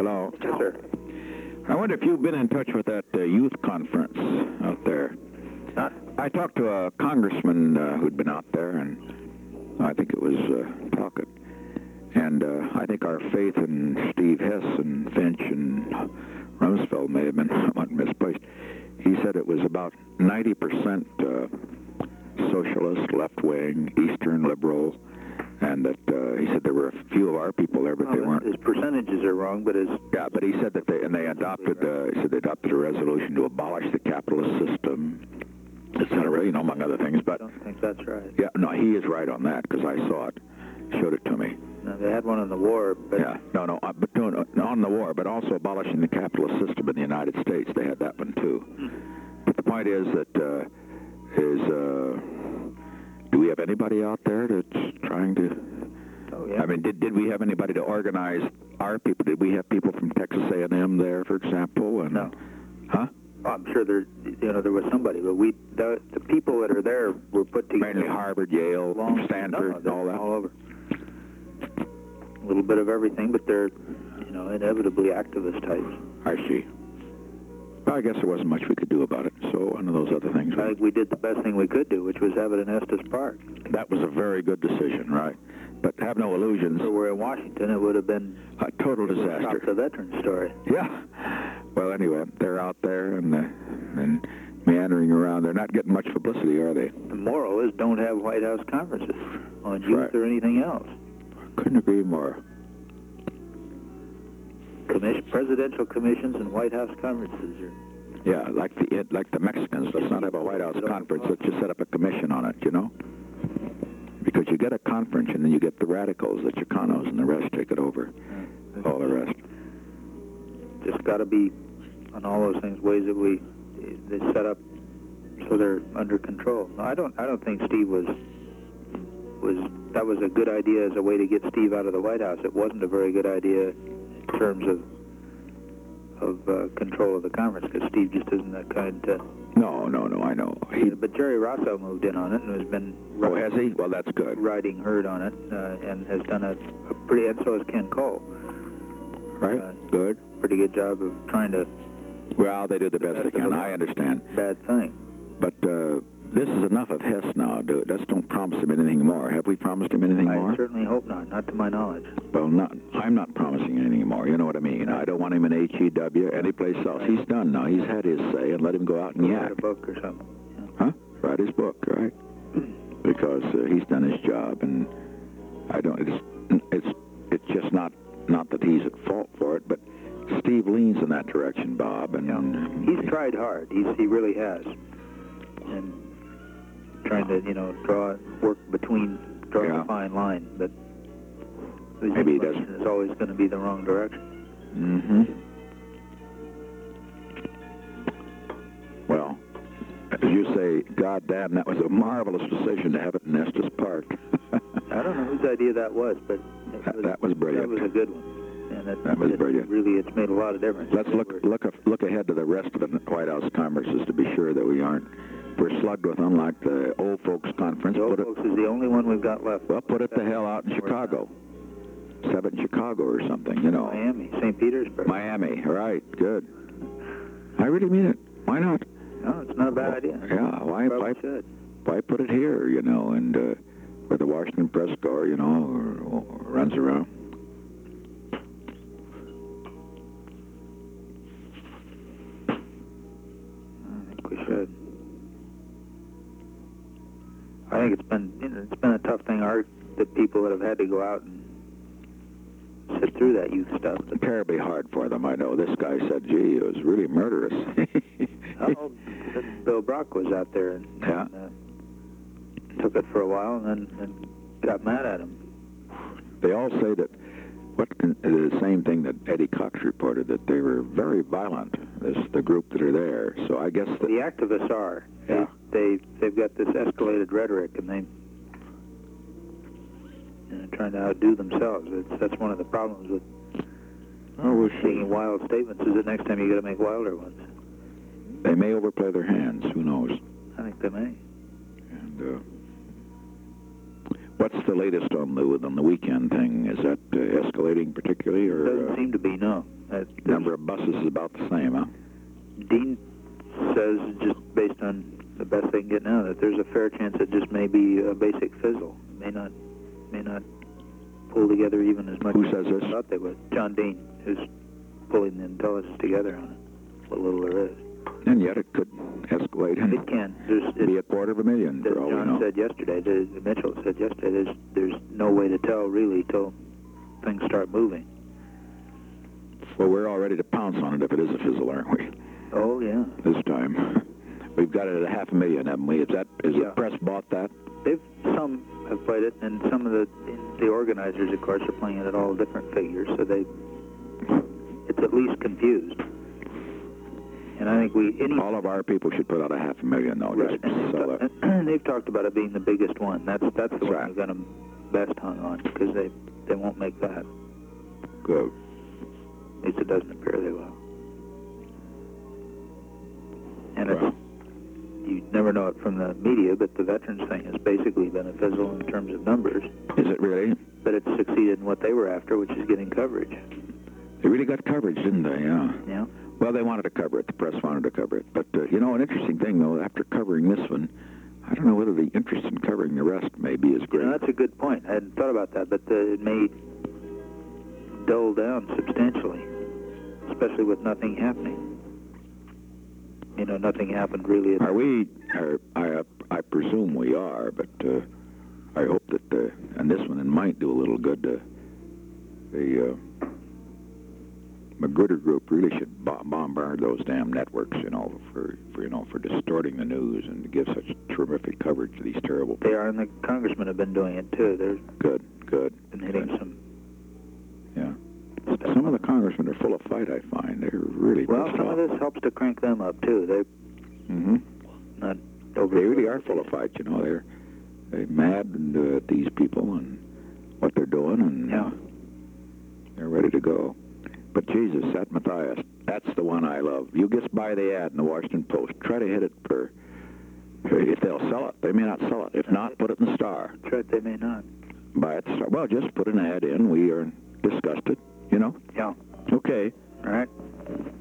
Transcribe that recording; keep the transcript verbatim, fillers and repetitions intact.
Hello. Yes, sir. I wonder if you've been in touch with that uh, youth conference out there. Not. I talked to a congressman uh, who'd been out there, and I think it was uh, Talcott. And uh, I think our faith in Steve Hess and Finch and Rumsfeld may have been somewhat misplaced. He said it was about ninety percent uh, socialist, left-wing, Eastern liberal, and that uh, he said there were a few of our people there, but Well, they weren't. His percentages are wrong, but his... Yeah, but he said that they, and they adopted, uh, he said they adopted a resolution to abolish the capitalist system, et cetera, you know, among other things, I but... don't think that's right. Yeah, no, he is right on that, because I saw it, showed it to me. No, they had one on the war, but... Yeah, no, no, uh, but doing, uh, on the war, but also abolishing the capitalist system in the United States, they had that one too. But the point is that, uh, is, uh, do we have anybody out there that's trying to... Oh, yeah. I mean, did, did we have anybody to organize our people? Did we have people from Texas A and M there, for example? And, No. Huh? Well, I'm sure there, you know, there was somebody, but we, the, the people that are there were put together... Mainly Harvard, Yale, long, Stanford, no, all that? all over. A little bit of everything, but they're, you know, inevitably activist types. I see. Well, I guess there wasn't much we could do about it, so one of those other things... I think we did the best thing we could do, which was have it in Estes Park. That was a very good decision, right? But have no illusions. If we were in Washington, it would have been... A total disaster. Stop the veteran story. Yeah. Well, anyway, they're out there and, uh, and meandering around. They're not getting much publicity, are they? The moral is don't have White House conferences on youth right. or anything else. Couldn't agree more. Commission, presidential commissions and White House conferences are... Yeah, like the like the Mexicans. Let's not have a White House conference. Let's just set up a commission on it, you know? Because you get a conference and then you get the radicals, the Chicanos, and the rest take it over. All the rest. Just got to be on all those things, ways that we they set up so they're under control. No, I don't. I don't think Steve was was that was a good idea as a way to get Steve out of the White House. It wasn't a very good idea in terms of of uh, control of the conference, because Steve just isn't that kind to... No, no, no, I know. He, but Jerry Rosso moved in on it and has been... Oh, has he? Well, that's good. Riding herd on it, uh, and has done a, a pretty... And so has Ken Cole. Right, uh, good. Pretty good job of trying to... Well, they do the best they can. I understand. Bad thing. But uh, this is enough of Hess now, dude. Let's don't promise him anything more. Have we promised him anything I more? I certainly hope not. Not to my knowledge. Well, not. I'm not promising anything more. You know what I mean? I don't want him in H E W or anyplace else. He's done now. He's had his say, and let him go out and yak. Write a book or something. Yeah. Huh? Write his book, right? Because uh, he's done his job, and I don't. It's it's it's just not not that he's at fault for it, but Steve leans in that direction, Bob, and yeah. he's tried hard. He's he really has, and trying to you know draw work between draw yeah. a fine line, but maybe he doesn't. It's always going to be the wrong direction. Mm-hmm. Well, as you say, God damn, that was a marvelous decision to have it in Estes Park. I don't know whose idea that was, but it that, was, that was brilliant. That was a good one. And it, that was it brilliant. Really, it's made a lot of difference. Let's look look look ahead to the rest of the White House conferences to be sure that we aren't we're slugged with, unlike the old folks conference. The old put folks it, is the only one we've got left. Well, put it the hell out in Chicago. Have it in Chicago or something, you know. Miami, Saint Petersburg. Miami, right? Good. I really mean it. Why not? No, it's not a bad well, idea. Yeah, why? Why, should. why put it here? You know, and uh, where the Washington Press Corps, you know, or, or runs around. We should. I think it's been you know, it's been a tough thing. Our the people that have had to go out and sit through that youth stuff. It's terribly hard for them. I know. This guy said, "Gee, it was really murderous." Oh, Bill Brock was out there and, yeah. and uh, took it for a while, and then and got mad at him. They all say that. What the same thing that Eddie Cox reported, that they were very violent. This the group that are there. So I guess that the activists are. Yeah. They, they they've got this escalated rhetoric, and they you know, trying to outdo themselves. It's, that's one of the problems with oh, well, making wild statements. Is that next time you got to make wilder ones? They may overplay their hands. Who knows? I think they may. And uh, what's the latest on the on the weekend thing? Is that uh, escalating particularly, or Doesn't uh, seem to be. No, uh, buses is about the same, huh? Dean says, just based on the best they can get now, that there's a fair chance it just may be a basic fizzle. May not, may not pull together even as much Who as says they this? thought they would. John Dean, who's pulling the intelligence together on it, what little there is. And yet it could escalate and It can. There's, be it, a quarter of a million, as for all we John know. said yesterday, the, Mitchell said yesterday, there's, there's no way to tell really till things start moving. Well, we're all ready to pounce on it if it is a fizzle, aren't we? Oh, yeah. This time. We've got it at a half a million, haven't we? Is that, is Yeah. the press bought that? They've, some have played it, and some of the, the organizers, of course, are playing it at all different figures, so they, it's at least confused. And I think we, any... All of our people should put out a half a million, though, Right, just and sell they've, it. ta- and they've talked about it being the biggest one. That's that's the That's one right. they've got them best hung on, because they, they won't make that. Good. At least it doesn't appear they will. And Well. it's, you never know it from the media, but the veterans thing has basically been a fizzle in terms of numbers, Is it really? but it's succeeded in what they were after, which is getting coverage. They really got coverage, didn't they? Yeah. Yeah. Well, they wanted to cover it. The press wanted to cover it. But, uh, you know, an interesting thing, though, after covering this one, I don't know whether the interest in covering the rest may be as You great. know, that's a good point. I hadn't thought about that, but uh, it may dull down substantially, especially with nothing happening. You know, nothing happened really. At Are we, are, I, I presume we are, but uh, I hope that, uh, and this one might do a little good, uh, the uh, Magruder Group really should bo- bombard those damn networks, you know, for, for, you know, for distorting the news and to give such terrific coverage to these terrible They are, and the congressmen have been doing it, too. They've Good, good. been hitting good. some... Yeah. Some of the congressmen are full of fight, I find. They're really Well, pissed some off. of this helps to crank them up, too. They're Mm-hmm. not They over... really are full of fight, you know. They're, they're mad uh, at these people and what they're doing, and Yeah. uh, they're ready to go. But Jesus, that Matthias, that's the one I love. You just buy the ad in the Washington Post. Try to hit it for, if they'll sell it. They may not sell it. If not, put it in the Star. That's right, they may not. Buy it in the Star. Well, just put an ad in. We are discussed it, you know. Yeah. Okay. All right.